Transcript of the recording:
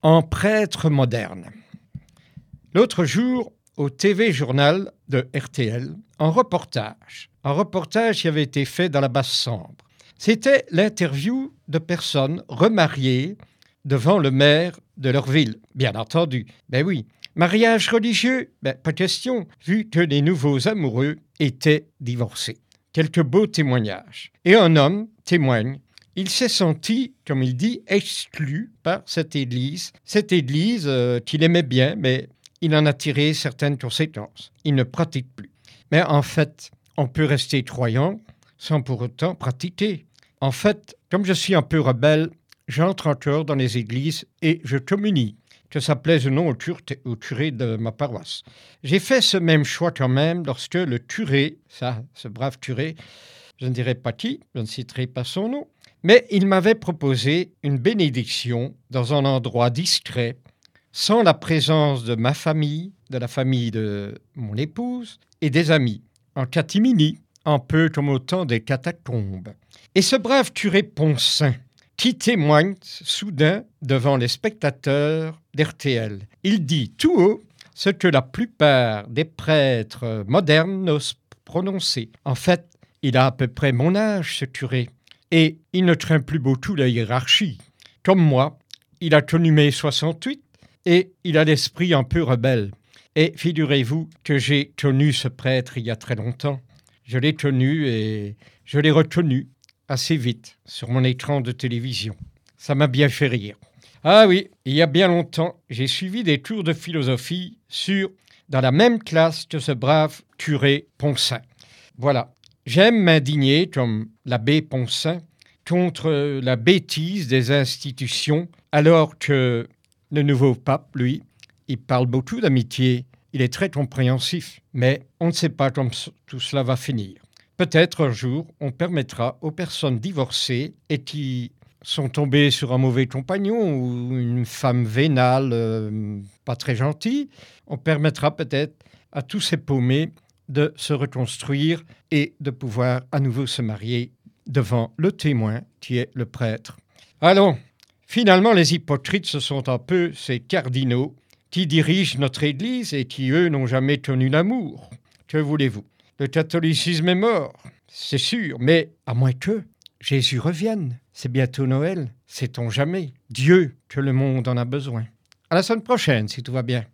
en prêtre moderne. L'autre jour, au TV Journal de RTL, un reportage qui avait été fait dans la Basse-Sambre. C'était l'interview de personnes remariées devant le maire de leur ville, bien entendu. Ben oui, mariage religieux, pas question, vu que les nouveaux amoureux étaient divorcés. Quelques beaux témoignages. Et un homme témoigne. Il s'est senti, comme il dit, exclu par cette église qu'il aimait bien, mais il en a tiré certaines conséquences. Il ne pratique plus. Mais en fait, on peut rester croyant sans pour autant pratiquer. En fait, comme je suis un peu rebelle, j'entre encore dans les églises et je communie, que ça plaise ou non au curé de ma paroisse. J'ai fait ce même choix quand même lorsque le curé, ce brave curé, je ne dirai pas qui, je ne citerai pas son nom, mais il m'avait proposé une bénédiction dans un endroit discret, sans la présence de ma famille, de la famille de mon épouse et des amis, en catimini, un peu comme au temps des catacombes. Et ce brave curé Poncin, qui témoigne soudain devant les spectateurs d'RTL. Il dit tout haut ce que la plupart des prêtres modernes n'osent prononcer. En fait, il a à peu près mon âge, ce curé, et il ne craint plus beaucoup la hiérarchie. Comme moi, il a connu mai 68 et il a l'esprit un peu rebelle. Et figurez-vous que j'ai connu ce prêtre il y a très longtemps. Je l'ai connu et je l'ai reconnu assez vite sur mon écran de télévision. Ça m'a bien fait rire. Ah oui, il y a bien longtemps, j'ai suivi des cours de philosophie dans la même classe que ce brave curé Poncin. Voilà, j'aime m'indigner, comme l'abbé Poncin, contre la bêtise des institutions, alors que le nouveau pape, lui, il parle beaucoup d'amitié, il est très compréhensif, mais on ne sait pas comment tout cela va finir. Peut-être un jour, on permettra aux personnes divorcées et qui sont tombées sur un mauvais compagnon ou une femme vénale, pas très gentille, on permettra peut-être à tous ces paumés de se reconstruire et de pouvoir à nouveau se marier devant le témoin qui est le prêtre. Allons, finalement les hypocrites, ce sont un peu ces cardinaux qui dirigent notre Église et qui, eux, n'ont jamais connu l'amour. Que voulez-vous ? Le catholicisme est mort, c'est sûr, mais à moins que Jésus revienne. C'est bientôt Noël, sait-on jamais. Dieu, que le monde en a besoin. À la semaine prochaine, si tout va bien.